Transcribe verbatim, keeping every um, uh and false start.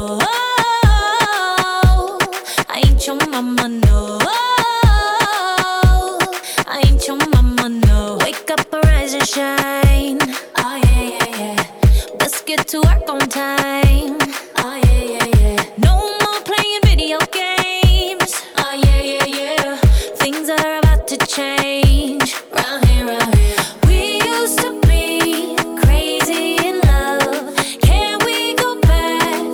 no. I ain't your mama, no. I ain't your mama, no. Wake up, arise and shine. Oh yeah, yeah, yeah. Let's get to work on time.